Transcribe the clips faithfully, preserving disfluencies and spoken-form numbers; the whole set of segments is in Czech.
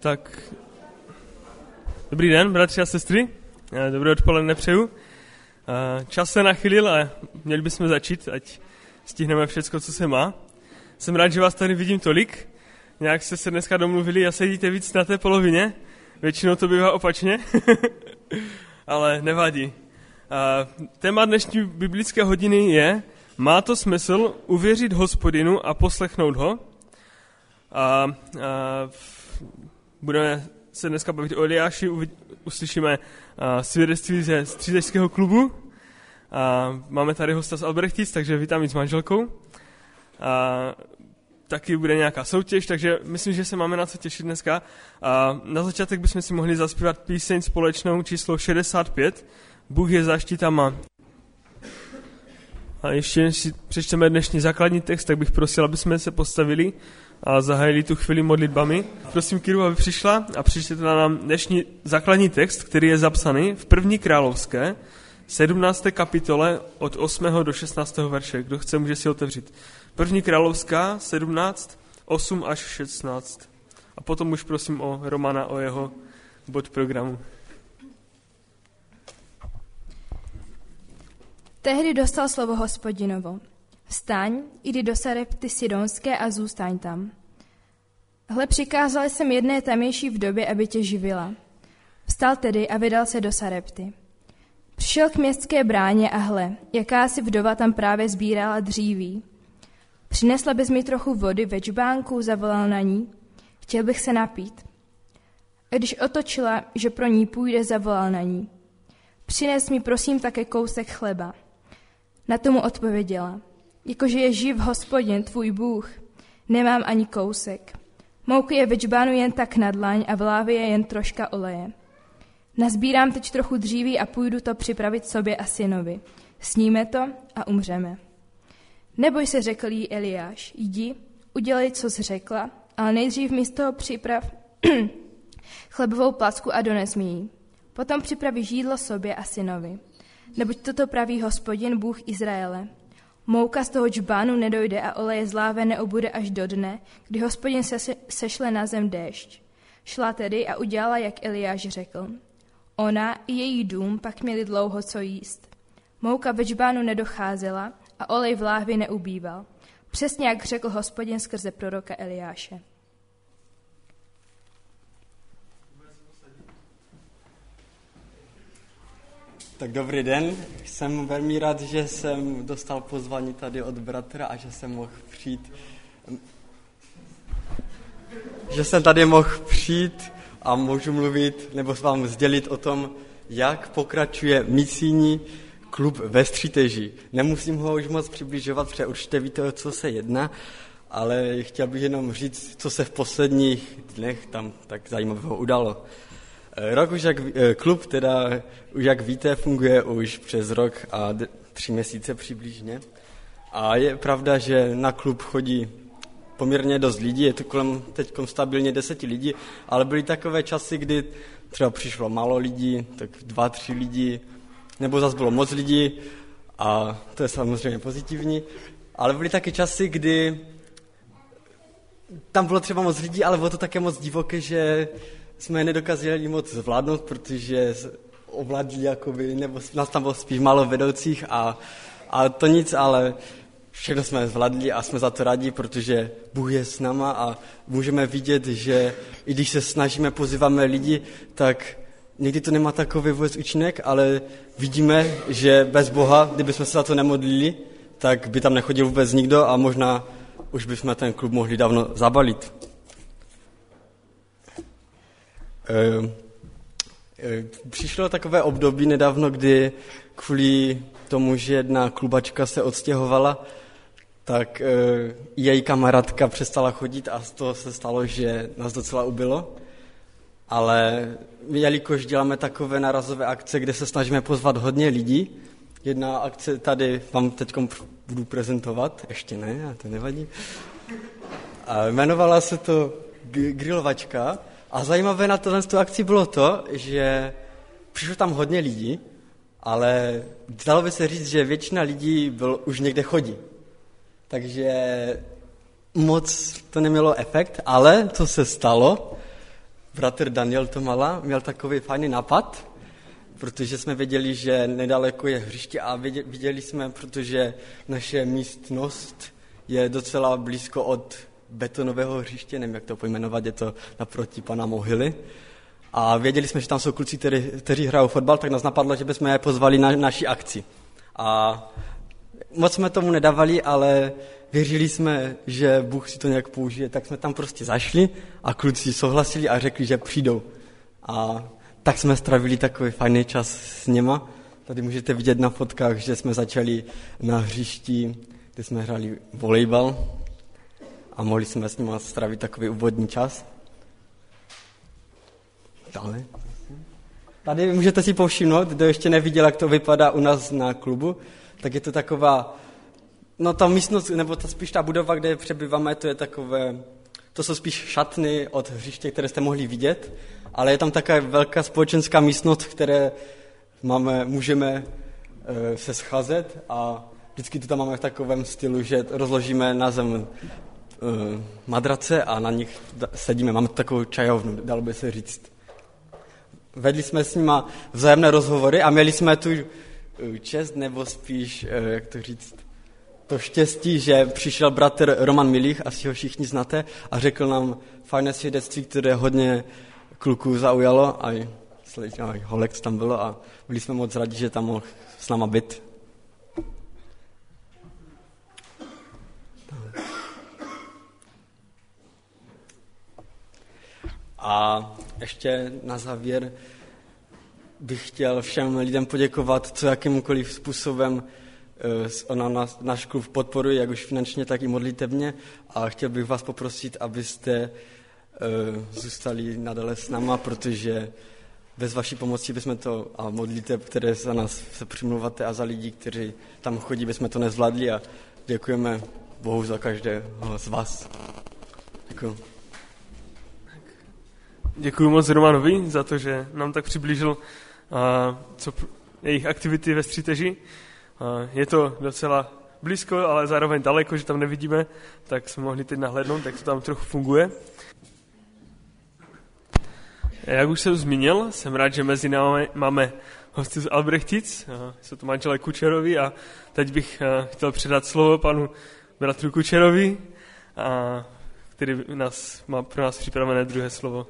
Tak, dobrý den, bratři a sestry, dobré odpoledne přeju. Čas se nachylil a měli bychom začít, ať stihneme všecko, co se má. Jsem rád, že vás tady vidím tolik, nějak jste se dneska domluvili a sedíte víc na té polovině, většinou to bývá opačně, ale nevadí. Téma dnešní biblické hodiny je, má to smysl uvěřit Hospodinu a poslechnout ho. A, a budeme se dneska bavit o Eliáši, uslyšíme svědectví ze střízežského klubu. A máme tady hosta z Albrechtic, takže vítám i s manželkou. A taky bude nějaká soutěž, takže myslím, že se máme na co těšit dneska. A na začátek bychom si mohli zaspívat píseň společnou číslo šedesát pět. Bůh je záštita má. A ještě než si přečteme dnešní základní text, tak bych prosil, aby jsme se postavili a zahájili tu chvíli modlitbami. Prosím Kiru, aby přišla a přečtěte nám dnešní základní text, který je zapsaný v první královské, sedmnácté kapitole od osmého do šestnáctého verše. Kdo chce, může si otevřít. První královská, sedmnáct, osm až šestnáct. A potom už prosím o Romana, o jeho bod programu. Tehdy dostal slovo Hospodinovo. Vstaň, jdi do Sarepty Sidonské a zůstaň tam. Hle, přikázal jsem jedné tamější vdově, aby tě živila. Vstal tedy a vydal se do Sarepty. Přišel k městské bráně a hle, jakási vdova tam právě sbírala dříví. Přinesla bys mi trochu vody ve džbánku, zavolal na ní. Chtěl bych se napít. A když otočila, že pro ní půjde, zavolal na ní. Přines mi prosím také kousek chleba. Na tomu odpověděla. Jakože je živ Hospodin, tvůj Bůh, nemám ani kousek. Mouky je ve džbánu jen tak na dlaň a v lávě je jen troška oleje. Nazbírám teď trochu dříví a půjdu to připravit sobě a synovi. Sníme to a umřeme. Neboj se, řekl jí Eliáš, jdi, udělej, co jsi řekla, ale nejdřív mi z toho připrav chlebovou placku a dones mi ji. Potom připravíš jídlo sobě a synovi. Neboť toto praví Hospodin, Bůh Izraele. Mouka z toho džbánu nedojde a oleje z láve neobude až do dne, kdy Hospodin se sešle na zem déšť. Šla tedy a udělala, jak Eliáš řekl. Ona i její dům pak měli dlouho co jíst. Mouka ve džbánu nedocházela a olej v láhvi neubýval. Přesně jak řekl Hospodin skrze proroka Eliáše. Tak dobrý den, jsem velmi rád, že jsem dostal pozvání tady od bratra a že jsem mohl přijít, že jsem tady mohl přijít a můžu mluvit nebo vám sdělit o tom, jak pokračuje misijní klub ve Stříteži. Nemusím ho už moc přibližovat, protože určitě víte, o co se jedná, ale chtěl bych jenom říct, co se v posledních dnech tam tak zajímavého udalo. Rok už jak, klub teda, už jak víte, funguje už přes rok a d- tři měsíce přibližně. A je pravda, že na klub chodí poměrně dost lidí, je to kolem teď stabilně deseti lidí, ale byly takové časy, kdy třeba přišlo málo lidí, tak dva, tři lidi, nebo zase bylo moc lidí a to je samozřejmě pozitivní, ale byly taky časy, kdy tam bylo třeba moc lidí, ale bylo to také moc divoké, že jsme nedokázali moc zvládnout, protože ovládli jakoby, nebo nás tam bylo spíš málo vedoucích a, a to nic, ale všechno jsme zvládli a jsme za to rádi, protože Bůh je s náma a můžeme vidět, že i když se snažíme, pozýváme lidi, tak někdy to nemá takový vůbec účinek, ale vidíme, že bez Boha, kdybychom se za to nemodlili, tak by tam nechodil vůbec nikdo a možná už bychom ten klub mohli dávno zabalit. Přišlo takové období nedávno, kdy kvůli tomu, že jedna klubačka se odstěhovala, tak její kamarádka přestala chodit a z toho se stalo, že nás docela ubylo. Ale jelikož děláme takové narazové akce, kde se snažíme pozvat hodně lidí, jedna akce tady vám teď budu prezentovat, ještě ne, a to nevadí. A jmenovala se to grilovačka. A zajímavé na této akci bylo to, že přišlo tam hodně lidí, ale dalo by se říct, že většina lidí byl, už někde chodí. Takže moc to nemělo efekt, ale co se stalo, bratr Daniel Tomala měl takový fajný nápad, protože jsme věděli, že nedaleko je hřiště a viděli jsme, protože naše místnost je docela blízko od betonového hřiště, nevím, jak to pojmenovat, je to naproti pana Mohyly. A věděli jsme, že tam jsou kluci, kteří, kteří hrajou fotbal, tak nás napadlo, že bychom je pozvali na naši akci. A moc jsme tomu nedávali, ale věřili jsme, že Bůh si to nějak použije, tak jsme tam prostě zašli a kluci souhlasili a řekli, že přijdou. A tak jsme strávili takový fajný čas s něma. Tady můžete vidět na fotkách, že jsme začali na hřišti, kde jsme hráli volejbal a mohli jsme s nimi strávit takový úvodní čas. Dále. Tady můžete si povšimnout, kdo ještě neviděl, jak to vypadá u nás na klubu, tak je to taková, no ta místnost, nebo ta, spíš ta budova, kde přebýváme, to je takové, to jsou spíš šatny od hřiště, které jste mohli vidět, ale je tam taková velká společenská místnost, které máme, můžeme e, se scházet a vždycky to tam máme v takovém stylu, že rozložíme na zem e, madrace a na nich sedíme, máme takovou čajovnu, dalo by se říct. Vedli jsme s nima vzájemné rozhovory a měli jsme tu čest, nebo spíš, jak to říct, to štěstí, že přišel bratr Roman Milých, asi ho všichni znáte, a řekl nám fajné svědectví, které hodně kluků zaujalo a holek tam bylo a byli jsme moc rádi, že tam mohl s náma být. A ještě na závěr bych chtěl všem lidem poděkovat, co jakýmkoliv způsobem ona nás, náš klub podporuje, jak už finančně, tak i modlitevně. A chtěl bych vás poprosit, abyste uh, zůstali nadále s náma, protože bez vaší pomoci bychom to, a modlitev, které za nás se přimlouváte a za lidi, kteří tam chodí, bychom to nezvládli a děkujeme Bohu za každého z vás. Děkuji. Děkuji moc Romanovi za to, že nám tak přiblížil uh, co jejich aktivity ve Stříteži. Uh, je to docela blízko, ale zároveň daleko, že tam nevidíme, tak jsme mohli teď nahlédnout, jak to tam trochu funguje. Jak už jsem zmínil, jsem rád, že mezi námi máme hosty z Albrechtic, uh, jsou to manželé Kučerovi a teď bych uh, chtěl předat slovo panu bratru Kučerovi, uh, který nás, má pro nás připravené druhé slovo.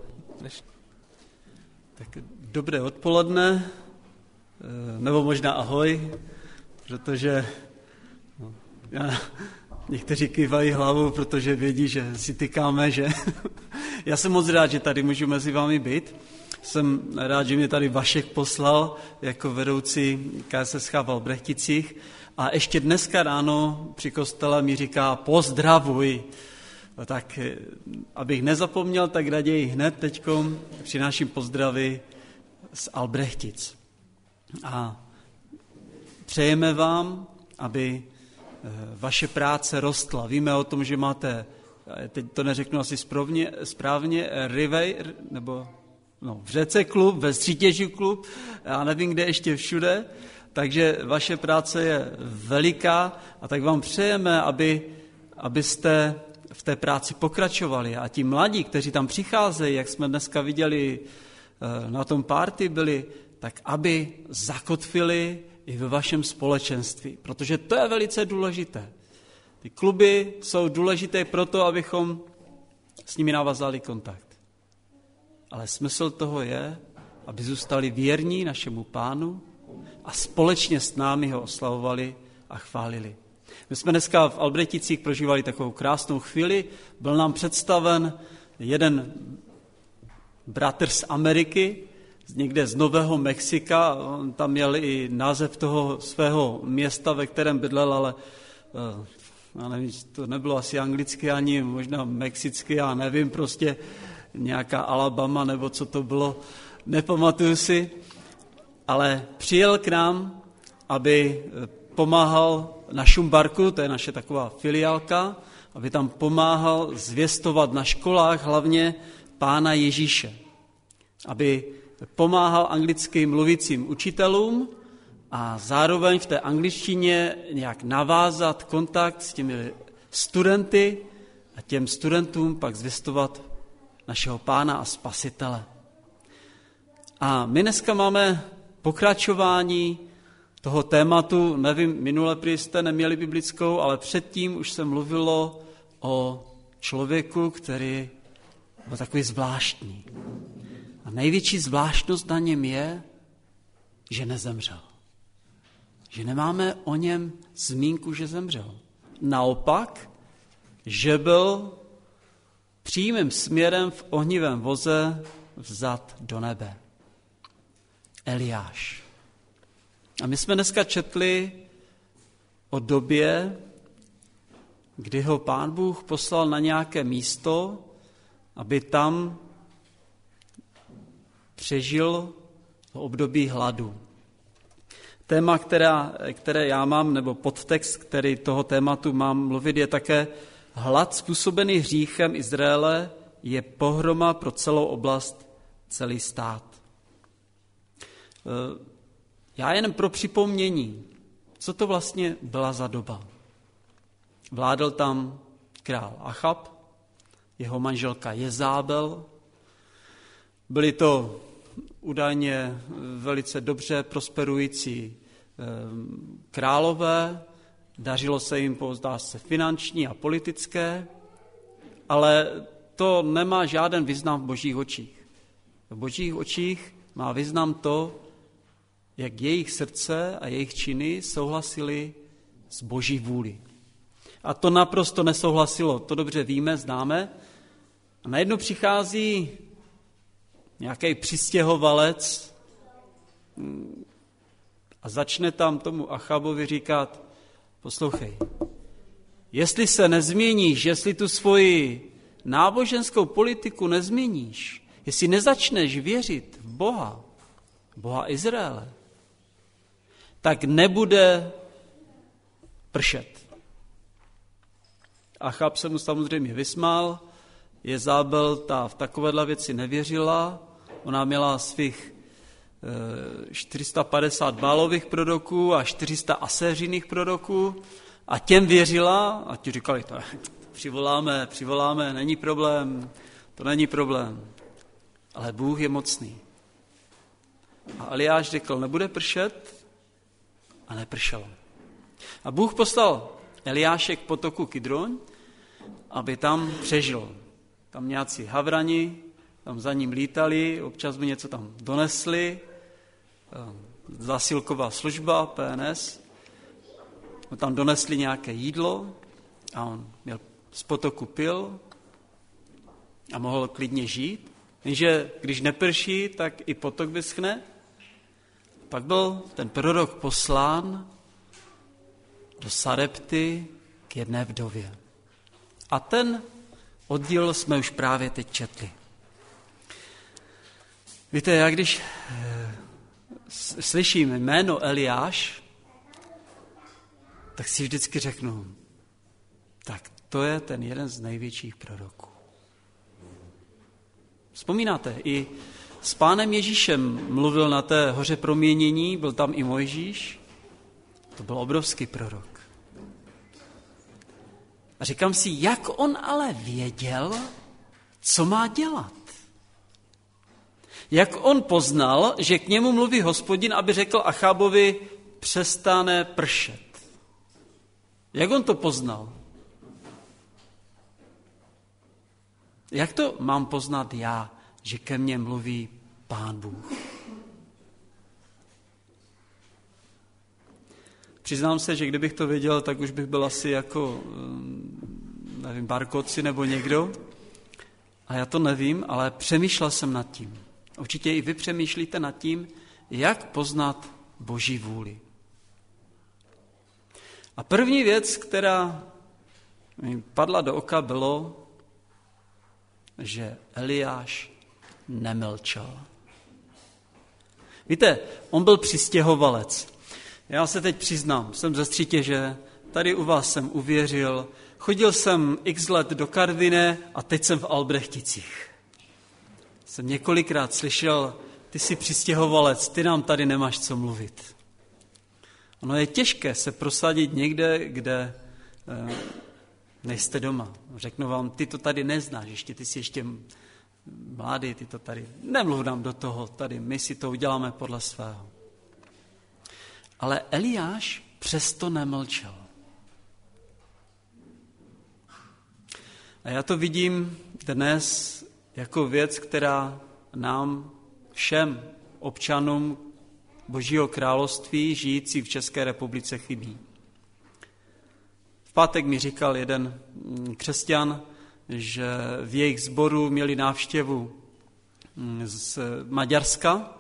Tak dobré odpoledne, nebo možná ahoj, protože no, já, někteří kývají hlavou, protože vědí, že si tykáme, že já jsem moc rád, že tady můžu mezi vámi být. Jsem rád, že mě tady Vašek poslal jako vedoucí K S S H v Albrechticích a ještě dneska ráno při kostele mi říká pozdravuj. Tak abych nezapomněl, tak raději hned teďkom přináším pozdravy z Albrechtic. A přejeme vám, aby vaše práce rostla. Víme o tom, že máte, teď to neřeknu asi správně, správně Rivej, nebo no, v Řece klub, ve Stříteži klub, já nevím, kde ještě všude, takže vaše práce je veliká a tak vám přejeme, aby, abyste v té práci pokračovali. A ti mladí, kteří tam přicházejí, jak jsme dneska viděli na tom party byli, tak aby zakotvili i ve vašem společenství. Protože to je velice důležité. Ty kluby jsou důležité proto, abychom s nimi navazali kontakt. Ale smysl toho je, aby zůstali věrní našemu Pánu a společně s námi ho oslavovali a chválili. My jsme dneska v Albrechticích prožívali takovou krásnou chvíli. Byl nám představen jeden bratr z Ameriky, někde z Nového Mexika. On tam měl i název toho svého města, ve kterém bydlel, ale já nevím, to nebylo asi anglicky ani, možná mexicky, já nevím, prostě nějaká Alabama nebo co to bylo, nepamatuju si. Ale přijel k nám, aby pomáhal na Šumbarku, to je naše taková filiálka, aby tam pomáhal zvěstovat na školách hlavně Pána Ježíše. Aby pomáhal anglicky mluvícím učitelům a zároveň v té angličtině nějak navázat kontakt s těmi studenty a těm studentům pak zvěstovat našeho Pána a Spasitele. A my dneska máme pokračování toho tématu, nevím, minule prý jste neměli biblickou, ale předtím už se mluvilo o člověku, který byl takový zvláštní. A největší zvláštnost na něm je, že nezemřel. Že nemáme o něm zmínku, že zemřel. Naopak, že byl přímým směrem v ohnivém voze vzat do nebe. Eliáš. A my jsme dneska četli o době, kdy ho Pán Bůh poslal na nějaké místo, aby tam přežil období hladu. Téma, která, které já mám, nebo podtext, který toho tématu mám mluvit, je také hlad způsobený hříchem Izraele je pohroma pro celou oblast, celý stát. Já jen pro připomnění, co to vlastně byla za doba. Vládl tam král Achab, jeho manželka Jezábel. Byli to údajně velice dobře prosperující králové, dařilo se jim, zdá se, finanční a politické, ale to nemá žádný význam v božích očích. V božích očích má význam to, jak jejich srdce a jejich činy souhlasily s boží vůli. A to naprosto nesouhlasilo, to dobře víme, známe. A najednou přichází nějaký přistěhovalec a začne tam tomu Achabovi říkat, poslouchej, jestli se nezměníš, jestli tu svoji náboženskou politiku nezměníš, jestli nezačneš věřit v Boha, Boha Izraele, tak nebude pršet. Achab se mu samozřejmě vysmál, Jezábel ta v takovéhle věci nevěřila, ona měla svých čtyři sta padesát bálových proroků a čtyři sta aséřiných proroků a těm věřila a ti říkali, to přivoláme, přivoláme, není problém, to není problém. Ale Bůh je mocný. A Eliáš řekl, nebude pršet a nepršelo. A Bůh poslal Eliáše k potoku Kidron, aby tam přežil. Tam nějací havrani, tam za ním lítali, občas by něco tam donesli, zásilková služba, P N S, tam donesli nějaké jídlo a on měl z potoku pil a mohl klidně žít. Jenže když neprší, tak i potok vyschne. Pak byl ten prorok poslán do Sarepty k jedné vdově. A ten oddíl jsme už právě teď četli. Víte, já když slyším jméno Eliáš, tak si vždycky řeknu, tak to je ten jeden z největších proroků. Vzpomínáte, i s Pánem Ježíšem mluvil na té hoře proměnění, byl tam i Mojžíš, to byl obrovský prorok. A říkám si, jak on ale věděl, co má dělat. Jak on poznal, že k němu mluví Hospodin, aby řekl Achabovi, přestane pršet. Jak on to poznal? Jak to mám poznat já, že ke mně mluví Pán Bůh? Přiznám se, že kdybych to věděl, tak už bych byl asi jako, nevím, Barkoci nebo někdo. A já to nevím, ale přemýšlel jsem nad tím. Určitě i vy přemýšlíte nad tím, jak poznat Boží vůli. A první věc, která mi padla do oka, bylo, že Eliáš nemlčel. Víte, on byl přistěhovalec. Já se teď přiznám, jsem ze Střítěže, tady u vás jsem uvěřil, chodil jsem x let do Karviné a teď jsem v Albrechticích. Jsem několikrát slyšel, ty jsi přistěhovalec, ty nám tady nemáš co mluvit. Ono je těžké se prosadit někde, kde eh, nejste doma. Řeknu vám, ty to tady neznáš, ještě ty jsi ještě mladý, ty to tady, nemluv nám do toho, tady my si to uděláme podle svého. Ale Eliáš přesto nemlčel. A já to vidím dnes jako věc, která nám všem občanům Božího království žijící v České republice chybí. V pátek mi říkal jeden křesťan, že v jejich sboru měli návštěvu z Maďarska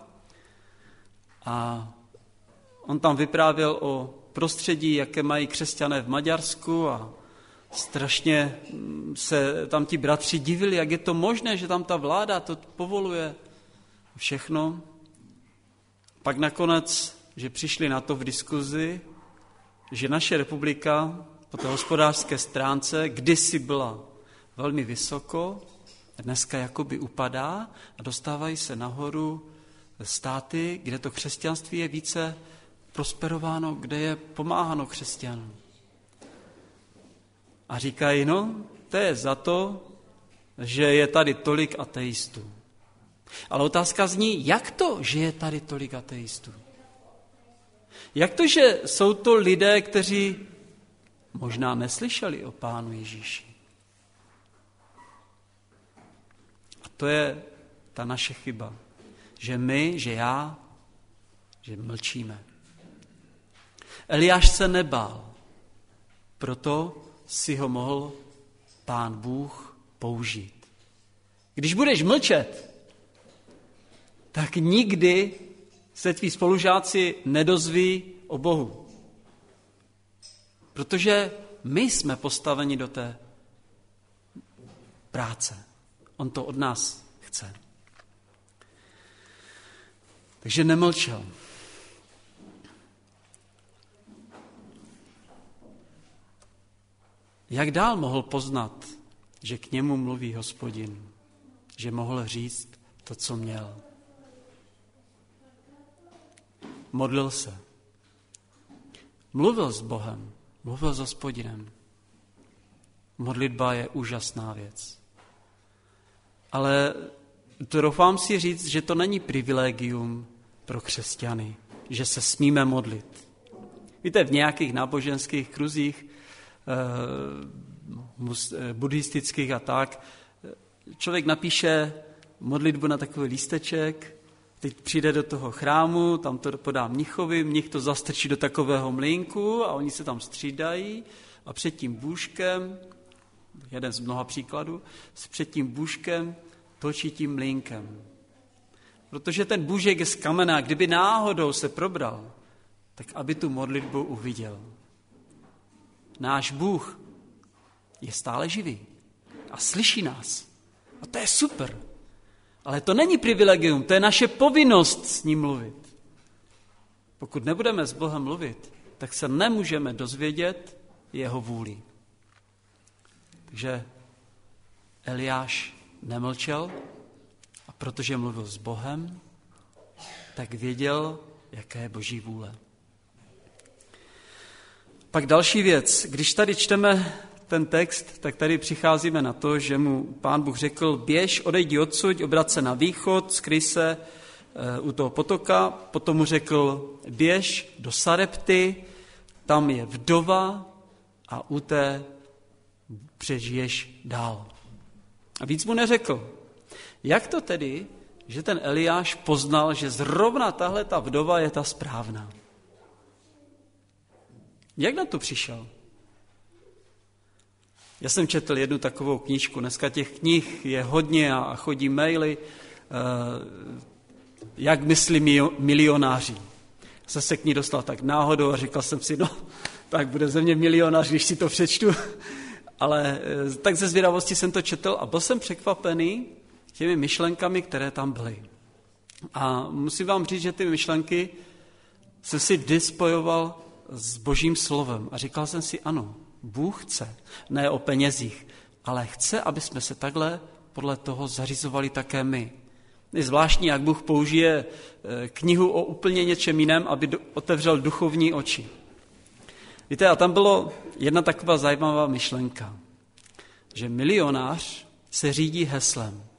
a on tam vyprávěl o prostředí, jaké mají křesťané v Maďarsku a strašně se tam ti bratři divili, jak je to možné, že tam ta vláda to povoluje všechno. Pak nakonec, že přišli na to v diskuzi, že naše republika po té hospodářské stránce kdysi byla velmi vysoko, dneska jakoby upadá a dostávají se nahoru státy, kde to křesťanství je více prosperováno, kde je pomáháno křesťanům. A říkají, no, to je za to, že je tady tolik ateistů. Ale otázka zní, jak to, že je tady tolik ateistů? Jak to, že jsou to lidé, kteří možná neslyšeli o Pánu Ježíši? A to je ta naše chyba, že my, že já, že mlčíme. Eliáš se nebál, proto si ho mohl Pán Bůh použít. Když budeš mlčet, tak nikdy se tví spolužáci nedozví o Bohu. Protože my jsme postaveni do té práce. On to od nás chce. Takže nemlčel. Jak dál mohl poznat, že k němu mluví Hospodin? Že mohl říct to, co měl? Modlil se. Mluvil s Bohem. Mluvil s Hospodinem. Modlitba je úžasná věc. Ale doufám si říct, že to není privilegium pro křesťany, že se smíme modlit. Víte, v nějakých náboženských kruzích, buddhistických a tak, člověk napíše modlitbu na takový lísteček, teď přijde do toho chrámu, tam to podá mnichovi, mnich to zastrčí do takového mlýnku a oni se tam střídají a před tím bůžkem, jeden z mnoha příkladů, před tím bůžkem točí tím mlýnkem. Protože ten bůžek je z kamene a kdyby náhodou se probral, tak aby tu modlitbu uviděl. Náš Bůh je stále živý a slyší nás. A to je super. Ale to není privilegium, to je naše povinnost s ním mluvit. Pokud nebudeme s Bohem mluvit, tak se nemůžeme dozvědět jeho vůli. Takže Eliáš nemlčel a protože mluvil s Bohem, tak věděl, jaká je Boží vůle. Pak další věc. Když tady čteme ten text, tak tady přicházíme na to, že mu Pán Bůh řekl, běž, odejdi odsud, obrat se na východ, skryj se uh, u toho potoka. Potom mu řekl, běž do Sarepty, tam je vdova a u té přežiješ dál. A víc mu neřekl. Jak to tedy, že ten Eliáš poznal, že zrovna tahle ta vdova je ta správná? Jak na to přišel? Já jsem četl jednu takovou knížku, dneska těch knih je hodně a chodí maily, jak myslí milionáři. Jsem se k ní dostal tak náhodou a říkal jsem si, no, tak bude ze mě milionář, když si to přečtu. Ale tak ze zvědavosti jsem to četl a byl jsem překvapený těmi myšlenkami, které tam byly. A musím vám říct, že ty myšlenky jsem si vždy spojoval s Božím slovem. A říkal jsem si, ano, Bůh chce, ne o penězích, ale chce, aby jsme se takhle podle toho zařizovali také my. Je zvláštní, jak Bůh použije knihu o úplně něčem jiném, aby otevřel duchovní oči. Víte, a tam bylo jedna taková zajímavá myšlenka, že milionář se řídí heslem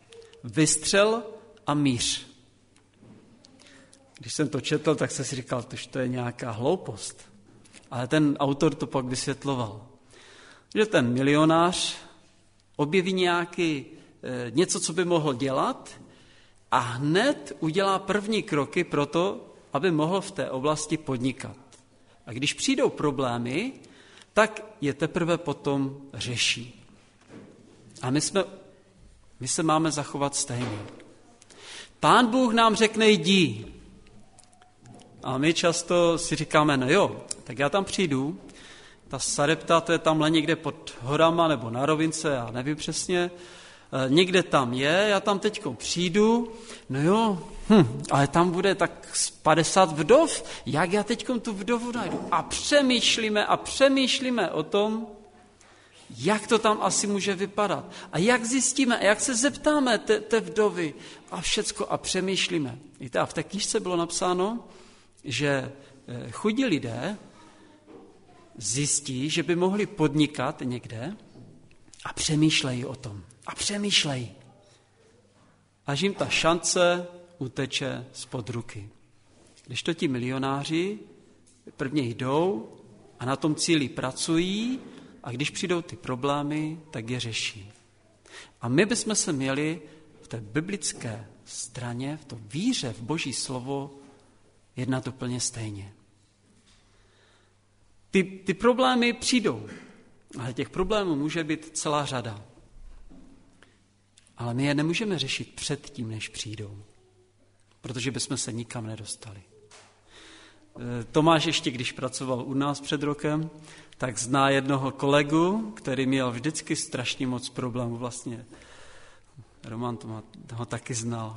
vystřel a míř. Když jsem to četl, tak jsem si říkal, že to je nějaká hloupost. Ale ten autor to pak vysvětloval. Že ten milionář objeví nějaký, něco, co by mohl dělat a hned udělá první kroky pro to, aby mohl v té oblasti podnikat. A když přijdou problémy, tak je teprve potom řeší. A my, jsme, my se máme zachovat stejně. Pán Bůh nám řekne jdi. A my často si říkáme, no jo, tak já tam přijdu, ta Sarepta, to je tamhle někde pod horama nebo na rovince, já nevím přesně, někde tam je, já tam teďko přijdu, no jo, hm, ale tam bude tak padesát vdov, jak já teďko tu vdovu najdu? A přemýšlíme a přemýšlíme o tom, jak to tam asi může vypadat. A jak zjistíme, a jak se zeptáme té, té vdovy a všecko a přemýšlíme. Víte, a v té knížce bylo napsáno, že chudí lidé zjistí, že by mohli podnikat někde a přemýšlejí o tom. A přemýšlejí. Až jim ta šance uteče spod ruky. Když to ti milionáři prvně jdou a na tom cíli pracují a když přijdou ty problémy, tak je řeší. A my bychom se měli v té biblické straně, v to víře v Boží slovo jednat úplně stejně. Ty, ty problémy přijdou, ale těch problémů může být celá řada. Ale my je nemůžeme řešit před tím, než přijdou, protože bychom se nikam nedostali. Tomáš ještě, když pracoval u nás před rokem, tak zná jednoho kolegu, který měl vždycky strašně moc problémů. Vlastně Roman to má, ho taky znal.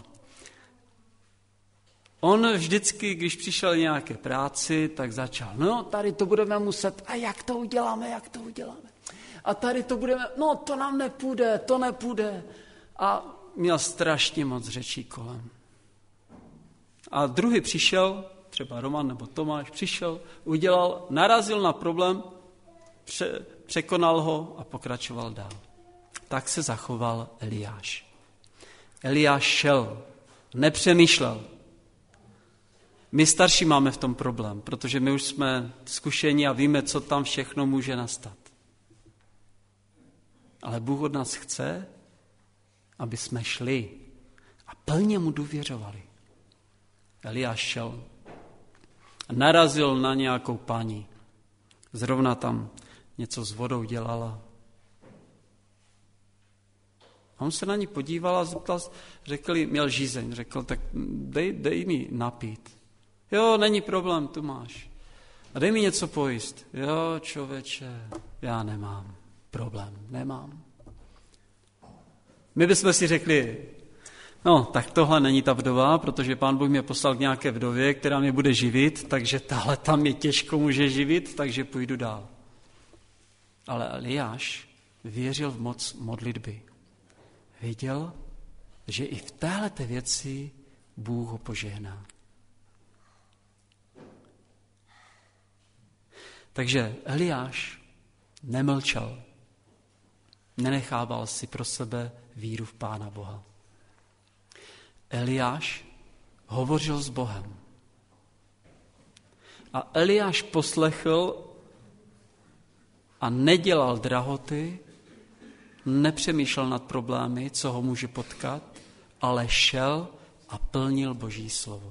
On vždycky, když přišel nějaké práci, tak začal, no tady to budeme muset, a jak to uděláme, jak to uděláme. A tady to budeme, no to nám nepůjde, to nepůjde. A měl strašně moc řečí kolem. A druhý přišel, třeba Roman nebo Tomáš, přišel, udělal, narazil na problém, pře, překonal ho a pokračoval dál. Tak se zachoval Eliáš. Eliáš šel, nepřemýšlel. My starší máme v tom problém, protože my už jsme zkušení a víme, co tam všechno může nastat. Ale Bůh od nás chce, aby jsme šli a plně mu důvěřovali. Eliáš šel a narazil na nějakou paní. Zrovna tam něco s vodou dělala. A on se na ní podíval a zeptal, řekl jí, měl žízeň, řekl, tak dej, dej mi napít. Jo, není problém, tu máš. A dej mi něco pojíst. Jo, člověče, já nemám problém, nemám. My bychom si řekli, no, tak tohle není ta vdova, protože Pán Bůh mě poslal k nějaké vdově, která mě bude živit, takže tahle tam mě těžko může živit, takže půjdu dál. Ale Eliáš věřil v moc modlitby. Věděl, že i v téhleté věci Bůh ho požehná. Takže Eliáš nemlčel, nenechával si pro sebe víru v Pána Boha. Eliáš hovořil s Bohem. A Eliáš poslechl a nedělal drahoty, nepřemýšlel nad problémy, co ho může potkat, ale šel a plnil Boží slovo.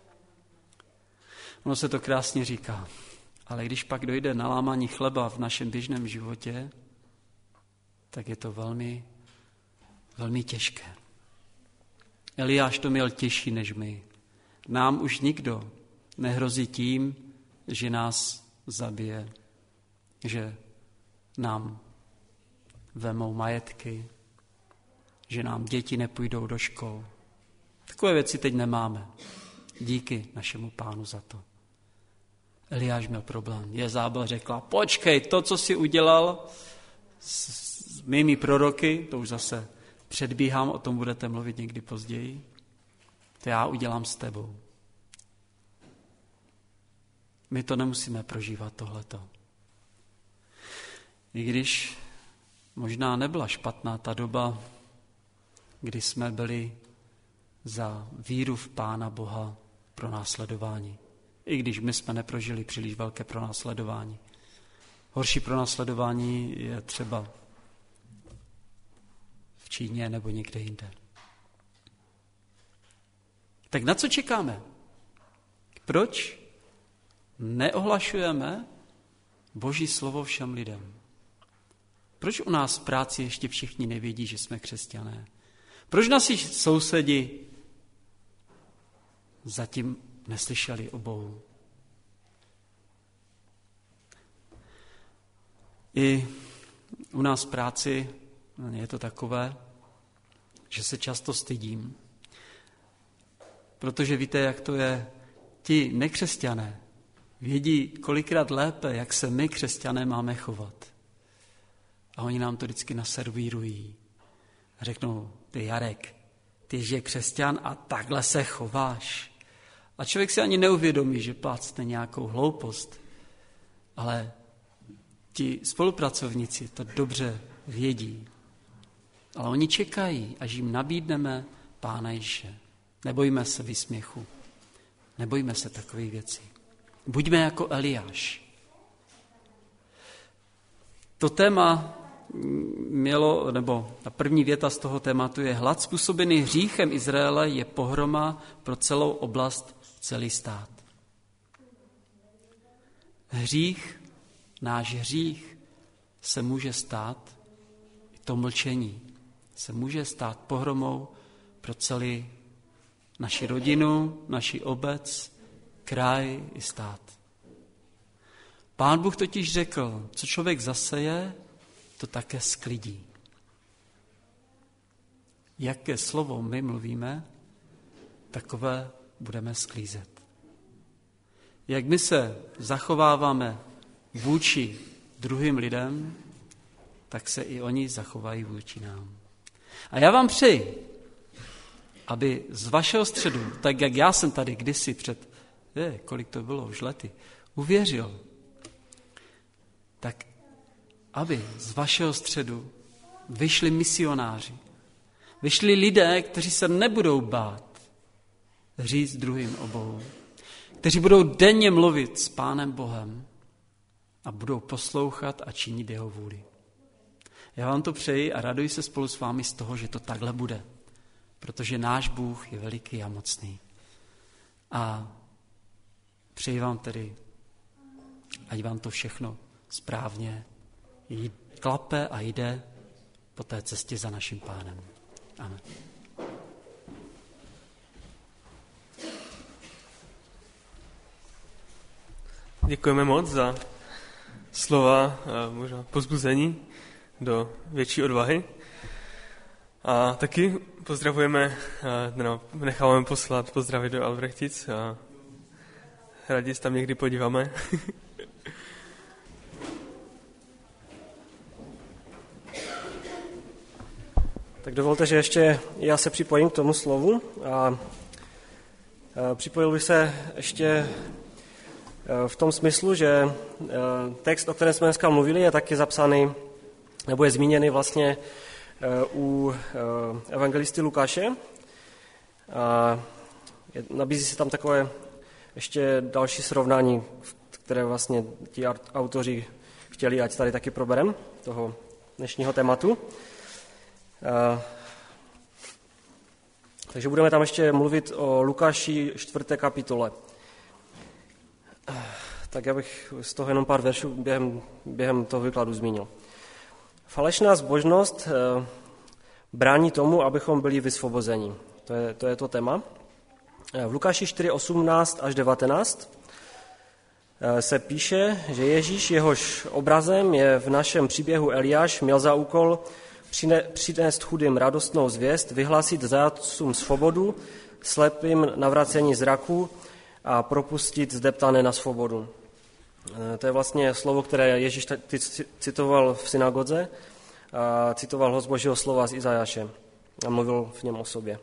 Ono se to krásně říká, ale když pak dojde na lámání chleba v našem běžném životě, tak je to velmi, velmi těžké. Eliáš to měl těžší než my. Nám už nikdo nehrozí tím, že nás zabije, že nám vemou majetky, že nám děti nepůjdou do škol. Takové věci teď nemáme. Díky našemu Pánu za to. Eliáš měl problém. Jezábel řekla, počkej, to, co jsi udělal s, s mými proroky, to už zase předbíhám, o tom budete mluvit někdy později, to já udělám s tebou. My to nemusíme prožívat tohleto. I když možná nebyla špatná ta doba, kdy jsme byli za víru v Pána Boha pronásledováni. I když my jsme neprožili příliš velké pronásledování. Horší pronásledování je třeba v Číně nebo někde jinde. Tak na co čekáme? Proč neohlašujeme Boží slovo všem lidem? Proč u nás v práci ještě všichni nevědí, že jsme křesťané? Proč naši sousedi zatím neslyšeli o Bohu? I u nás v práci je to takové, že se často stydím, protože víte, jak to je, ti nekřesťané vědí kolikrát lépe, jak se my křesťané máme chovat. A oni nám to vždycky naservírují. A řeknou, ty Jarek, ty jsi křesťan a takhle se chováš. A člověk si ani neuvědomí, že plácne nějakou hloupost. Ale ti spolupracovníci to dobře vědí. Ale oni čekají, až jim nabídneme Pána Ježíše. Nebojíme se výsměchu. Nebojíme se takových věcí. Buďme jako Eliáš. To téma mělo, nebo ta první věta z toho tématu je: hlad způsobený hříchem Izraele je pohroma pro celou oblast, celý stát. Hřích, náš hřích se může stát, to mlčení se může stát pohromou pro celý naši rodinu, naši obec, kraj i stát. Pán Bůh totiž řekl, co člověk zaseje, to také sklidí. Jaké slovo my mluvíme, takové budeme sklízet. Jak my se zachováváme vůči druhým lidem, tak se i oni zachovají vůči nám. A já vám přeji, aby z vašeho středu, tak jak já jsem tady kdysi před, je, kolik to bylo, už lety, uvěřil, tak aby z vašeho středu vyšli misionáři, vyšli lidé, kteří se nebudou bát říct druhým o Bohu, kteří budou denně mluvit s Pánem Bohem a budou poslouchat a činit jeho vůli. Já vám to přeji a raduji se spolu s vámi z toho, že to takhle bude, protože náš Bůh je veliký a mocný. A přeji vám tedy, ať vám to všechno správně klape a jde po té cestě za naším Pánem. Amen. Děkujeme moc za slova, možná povzbuzení do větší odvahy. A taky pozdravujeme, no, necháváme poslat pozdravy do Albrechtic a rádi se tam někdy podíváme. Tak dovolte, že ještě já se připojím k tomu slovu a připojil bych se ještě v tom smyslu, že text, o kterém jsme dneska mluvili, je taky zapsaný, nebo je zmíněný vlastně u evangelisty Lukáše. A nabízí se tam takové ještě další srovnání, které vlastně ti autoři chtěli, ať tady taky proberem, toho dnešního tématu. A, takže budeme tam ještě mluvit o Lukáši čtvrté kapitole. Tak já bych z toho jenom pár veršů během, během toho výkladu zmínil. Falešná zbožnost e, brání tomu, abychom byli vysvobozeni. To je to, je to téma. V Lukáši čtyři osmnáct až devatenáct e, se píše, že Ježíš, jehož obrazem je v našem příběhu Eliáš, měl za úkol přinést chudým radostnou zvěst, vyhlásit zajatcům svobodu, slepým navracení zraku a propustit zdeptané na svobodu. To je vlastně slovo, které Ježíš citoval v synagodze a citoval ho z Božího slova z Izajáše a mluvil v něm o sobě.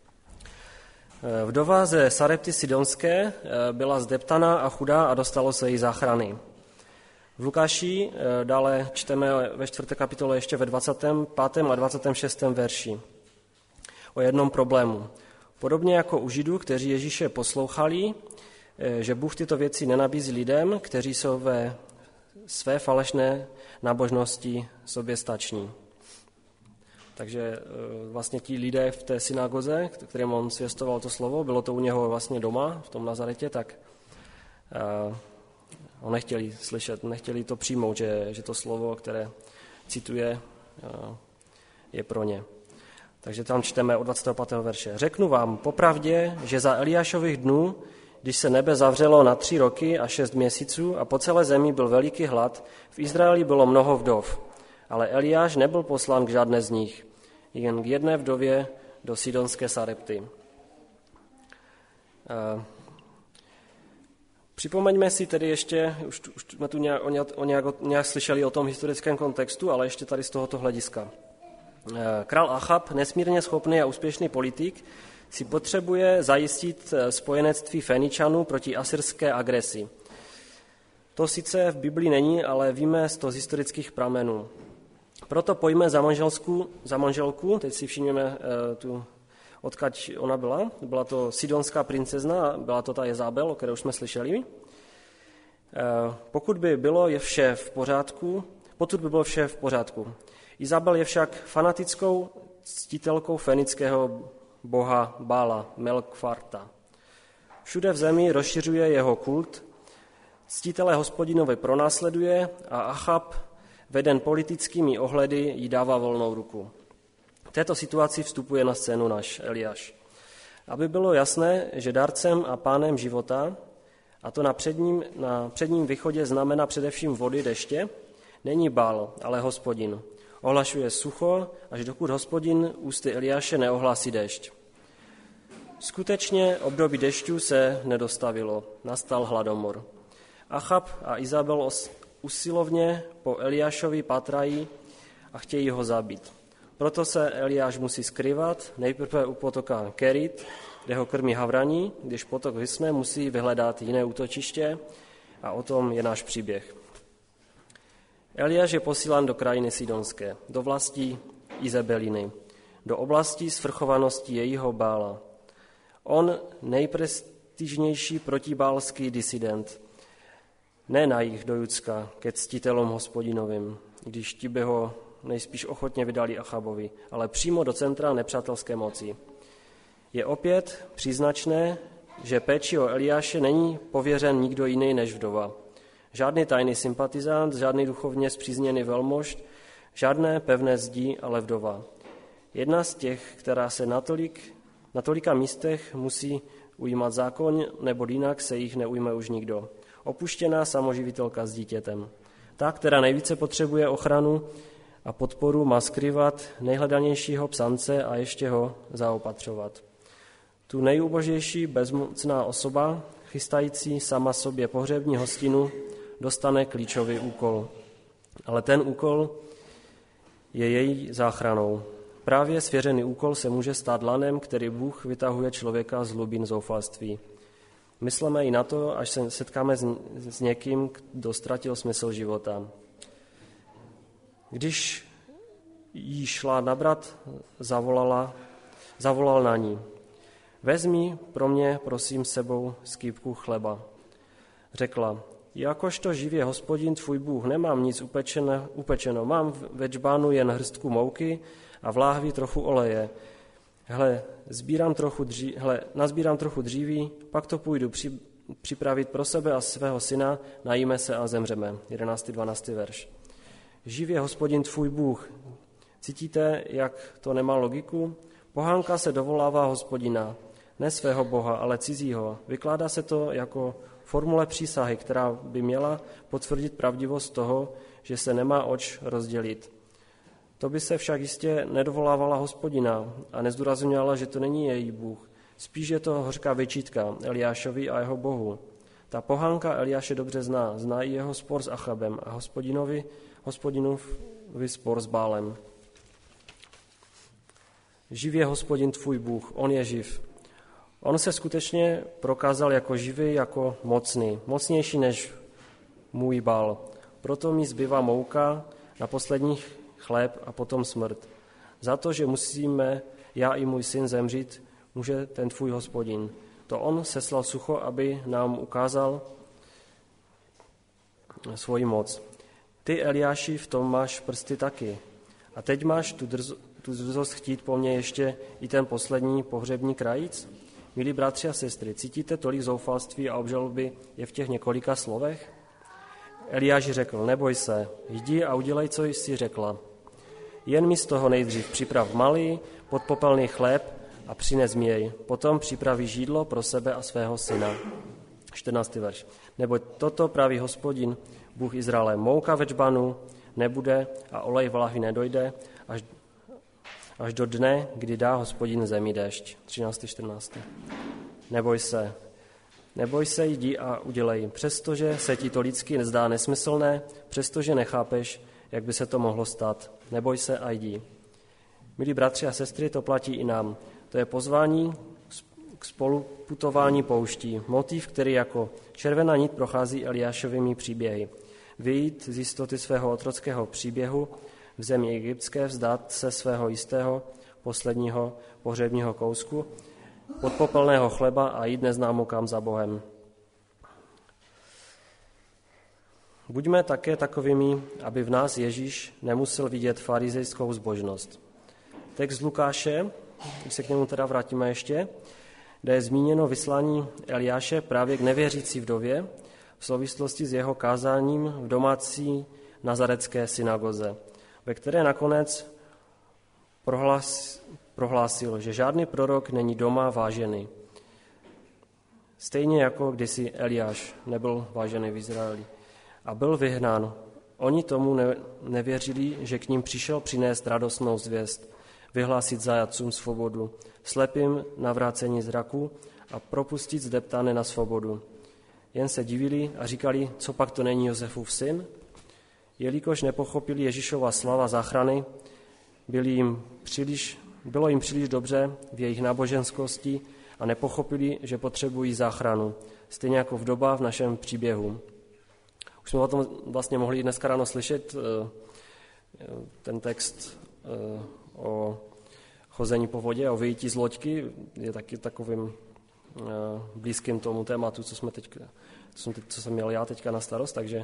Vdova ze Sarepty Sidonské byla zdeptaná a chudá a dostalo se jí záchrany. V Lukáši dále čteme ve čtvrté kapitole ještě ve dvacátém pátém a dvacátém šestém verši. o jednom problému. Podobně jako u Židů, kteří Ježíše poslouchali, že Bůh tyto věci nenabízí lidem, kteří jsou ve své falešné nábožnosti soběstační. Takže vlastně ti lidé v té synagoze, kterým on zvěstoval to slovo, bylo to u něho vlastně doma, v tom Nazaretě, tak uh, on nechtěli slyšet, nechtěli to přijmout, že, že to slovo, které cituje, uh, je pro ně. Takže tam čteme od dvacátého pátého verše. Řeknu vám popravdě, že za Eliášových dnů, když se nebe zavřelo na tři roky a šest měsíců a po celé zemi byl veliký hlad, v Izraeli bylo mnoho vdov, ale Eliáš nebyl poslán k žádné z nich, jen k jedné vdově do Sidonské Sarepty. Uh, Připomeňme si tedy ještě, už, už jsme tu nějak, o nějak, nějak slyšeli o tom historickém kontextu, ale ještě tady z tohoto hlediska. Král Achab, nesmírně schopný a úspěšný politik, si potřebuje zajistit spojenectví Feničanů proti asyrské agresi. To sice v Biblii není, ale víme z toho z historických pramenů. Proto pojme za manželku, za manželku teď si všimneme tu, odkud ona byla. Byla to sidonská princezna, byla to ta Jezabel, o které už jsme slyšeli. Pokud by bylo je vše v pořádku, pokud by bylo vše v pořádku. Izabel je však fanatickou ctitelkou fenického boha Bála, Melkfarta. Všude v zemi rozšiřuje jeho kult, ctitele Hospodinovi pronásleduje a Achab, veden politickými ohledy, jí dává volnou ruku. V této situaci vstupuje na scénu náš Eliáš. Aby bylo jasné, že dárcem a pánem života, a to na předním, na předním východě znamená především vody deště, není Bál, ale Hospodin. Ohlašuje sucho, až dokud Hospodin ústy Eliáše neohlásí dešť. Skutečně období dešťů se nedostavilo, nastal hladomor. Achab a Izabel usilovně po Eliášovi patrají a chtějí ho zabít. Proto se Eliáš musí skrývat, nejprve u potoka Kerit, kde ho krmí havraní, když potok vysne, musí vyhledat jiné útočiště a o tom je náš příběh. Eliáš je posílán do krajiny Sidonské, do vlastí Izabeliny, do oblasti svrchovanosti jejího Bála. On nejprestižnější protibálský disident, ne na jich do Judska ke ctitelům Hospodinovým, když ti by ho nejspíš ochotně vydali Achabovi, ale přímo do centra nepřátelské moci. Je opět příznačné, že péči o Eliáše není pověřen nikdo jiný než vdova. Žádný tajný sympatizant, žádný duchovně spřízněný velmožd, žádné pevné zdi, ale vdova. Jedna z těch, která se natolik, na tolika místech musí ujímat zákon, nebo jinak se jich neujme už nikdo. Opuštěná samoživitelka s dítětem. Ta, která nejvíce potřebuje ochranu a podporu, má skrývat nejhledanějšího psance a ještě ho zaopatřovat. Tu nejubožejší bezmocná osoba, chystající sama sobě pohřební hostinu, dostane klíčový úkol. Ale ten úkol je její záchranou. Právě svěřený úkol se může stát lanem, který Bůh vytahuje člověka z hlubin zoufalství. Myslíme i na to, až se setkáme s, s někým, kdo ztratil smysl života. Když jí šla nabrat, zavolala, zavolal na ní. Vezmi pro mě, prosím, sebou skýpku chleba. Řekla, jakožto živě Hospodin tvůj Bůh, nemám nic upečeno, upečeno. Mám ve džbánu jen hrstku mouky a v láhvi trochu oleje. Hle, sbírám trochu dří, hle, nazbírám trochu dříví, pak to půjdu při, připravit pro sebe a svého syna, najíme se a zemřeme. jedenáctý dvanáctý verš. Živě Hospodin tvůj Bůh. Cítíte, jak to nemá logiku? Pohánka se dovolává Hospodina, ne svého Boha, ale cizího. Vykládá se to jako formule přísahy, která by měla potvrdit pravdivost toho, že se nemá oč rozdělit. To by se však jistě nedovolávala Hospodina a nezdůrazňovala, že to není její Bůh. Spíš je to hořká vyčítka Eliášovi a jeho Bohu. Ta pohánka Eliáše dobře zná, zná i jeho spor s Achabem a Hospodinovi, Hospodinovi spor s Bálem. Živě Hospodin tvůj Bůh, on je živ. On se skutečně prokázal jako živý, jako mocný, mocnější než můj Bál. Proto mi zbývá mouka, na posledních chléb a potom smrt. Za to, že musíme já i můj syn zemřít, může ten tvůj Hospodin. To on seslal sucho, aby nám ukázal svoji moc. Ty, Eliáši, v tom máš prsty taky. A teď máš tu, drzo, tu drzost chtít po mně ještě i ten poslední pohřební krajíc? Milí bratři a sestry, cítíte tolik zoufalství a obžaloby je v těch několika slovech? Eliáš řekl, neboj se, jdi a udělej, co jsi řekla. Jen mi z toho nejdřív připrav malý, podpopelný chléb a přines mi jej. Potom připraví žídlo pro sebe a svého syna. čtrnáctý verš. Neboť toto praví Hospodin, Bůh Izraele, mouka ve džbanu nebude a olej v lahvi nedojde, až, až do dne, kdy dá Hospodin zemi déšť. třináctý čtrnáctý. Neboj se, neboj se, jdi a udělej. Přestože se ti to lidsky nezdá nesmyslné, přestože nechápeš, jak by se to mohlo stát. Neboj se a jdi. Milí bratři a sestry, to platí i nám. To je pozvání k spoluputování pouští. Motiv, který jako červená nit prochází Eliášovými příběhy. Vyjít z jistoty svého otrockého příběhu v zemi egyptské, vzdát se svého jistého posledního pohřebního kousku, podpopelného chleba a jít neznámo kam za Bohem. Buďme také takovými, aby v nás Ježíš nemusel vidět farizejskou zbožnost. Text z Lukáše, když se k němu teda vrátíme ještě, kde je zmíněno vyslání Eliáše právě k nevěřící vdově v souvislosti s jeho kázáním v domácí nazarecké synagoze, ve které nakonec prohlás, prohlásil, že žádný prorok není doma vážený. Stejně jako kdysi Eliáš nebyl vážený v Izraeli a byl vyhnán. Oni tomu ne, nevěřili, že k ním přišel přinést radostnou zvěst, vyhlásit zajatcům svobodu, slepým navrácení zraku a propustit zdeptané na svobodu. Jen se divili a říkali, co pak to není Josefův syn? Jelikož nepochopili Ježíšova slava záchrany, byli jim příliš, bylo jim příliš dobře v jejich náboženskosti a nepochopili, že potřebují záchranu, stejně jako vdoba v našem příběhu. Už jsme o tom vlastně mohli dneska ráno slyšet, ten text o chození po vodě, o vyjití z loďky, je taky takovým blízkým tomu tématu, co, jsme teď, co, jsem teď, co jsem měl já teďka na starost, takže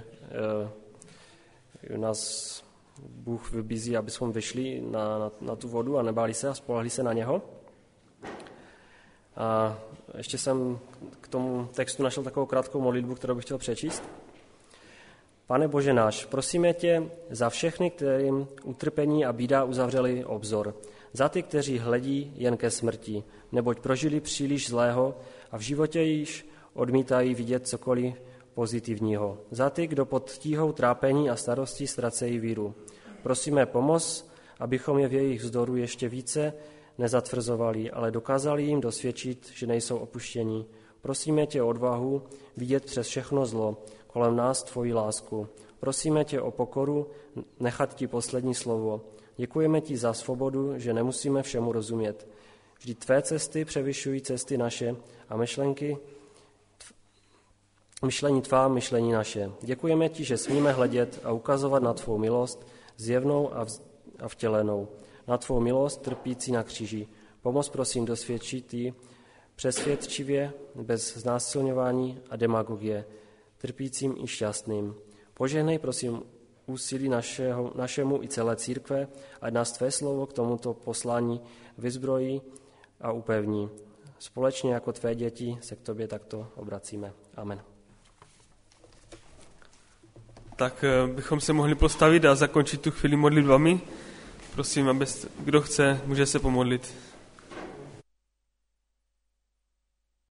nás Bůh vybízí, aby jsme vyšli na, na, na tu vodu a nebáli se a spolehli se na něho. A ještě jsem k tomu textu našel takovou krátkou modlitbu, kterou bych chtěl přečíst. Pane Bože náš, prosíme tě za všechny, kterým utrpení a bída uzavřeli obzor, za ty, kteří hledí jen ke smrti, neboť prožili příliš zlého a v životě již odmítají vidět cokoliv pozitivního, za ty, kdo pod tíhou trápení a starostí ztracejí víru. Prosíme pomoc, abychom je v jejich vzdoru ještě více nezatvrzovali, ale dokázali jim dosvědčit, že nejsou opuštění. Prosíme tě o odvahu vidět přes všechno zlo, kolem nás tvoji lásku. Prosíme tě o pokoru, nechat ti poslední slovo. Děkujeme ti za svobodu, že nemusíme všemu rozumět. Vždyť tvé cesty převyšují cesty naše a myšlenky, myšlení tvá, myšlení naše. Děkujeme ti, že smíme hledět a ukazovat na tvou milost, zjevnou a, vz, a vtělenou. Na tvou milost trpící na kříži. Pomoz prosím dosvědčit ji přesvědčivě, bez znásilňování a demagogie, trpícím i šťastným. Požehnej prosím úsilí našeho, našemu i celé církve, ať nás tvé slovo k tomuto poslání vyzbrojí a upevní. Společně jako tvé děti se k tobě takto obracíme. Amen. Tak bychom se mohli postavit a zakončit tu chvíli modlitbami. Prosím, aby kdo chce, může se pomodlit.